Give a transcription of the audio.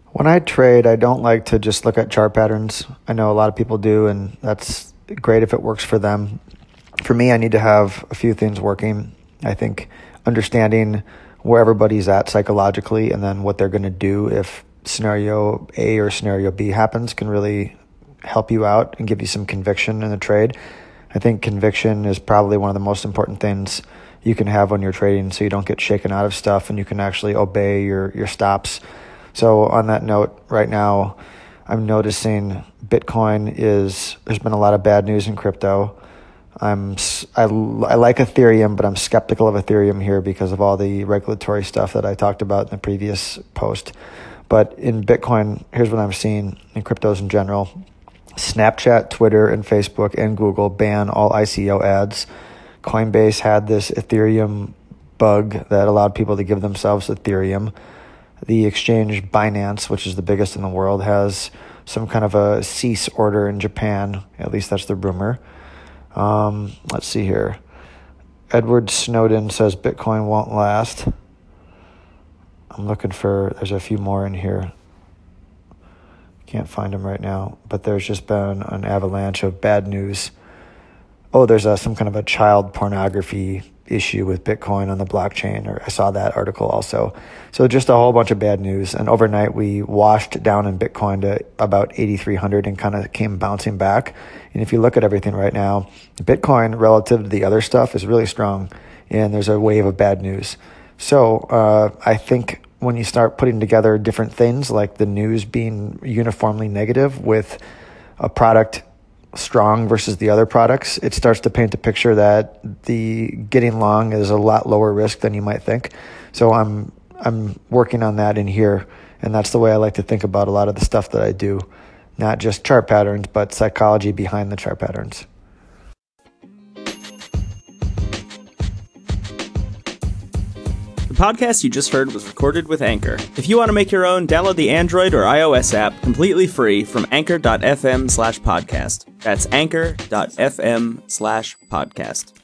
When I trade, I don't like to just look at chart patterns. I know a lot of people do, and that's great if it works for them. For me, I need to have a few things working. I think understanding where everybody's at psychologically and then what they're going to do if scenario A or scenario B happens can really help you out and give you some conviction in the trade. I think conviction is probably one of the most important things you can have when you're trading, so you don't get shaken out of stuff and you can actually obey your stops. So on that note, right now, I'm noticing there's been a lot of bad news in crypto. I like Ethereum, but I'm skeptical of Ethereum here because of all the regulatory stuff that I talked about in the previous post. But in Bitcoin, here's what I'm seeing in cryptos in general. Snapchat, Twitter, and Facebook and Google ban all ICO ads. Coinbase had this Ethereum bug that allowed people to give themselves Ethereum. The exchange Binance, which is the biggest in the world, has some kind of a cease order in Japan. At least that's the rumor. Let's see here. Edward Snowden says Bitcoin won't last. There's a few more in here. Can't find them right now, but there's just been an avalanche of bad news. Oh, there's some kind of a child pornography issue with Bitcoin on the blockchain, or I saw that article also. So just a whole bunch of bad news. And overnight, we washed down in Bitcoin to about 8,300 and kind of came bouncing back. And if you look at everything right now, Bitcoin relative to the other stuff is really strong, and there's a wave of bad news. So I think when you start putting together different things, like the news being uniformly negative with a product strong versus the other products, it starts to paint a picture that the getting long is a lot lower risk than you might think. So I'm working on that in here, and that's the way I like to think about a lot of the stuff that I do, not just chart patterns, but psychology behind the chart patterns. The podcast you just heard was recorded with Anchor. If you want to make your own, download the Android or iOS app completely free from anchor.fm/podcast. That's anchor.fm/podcast.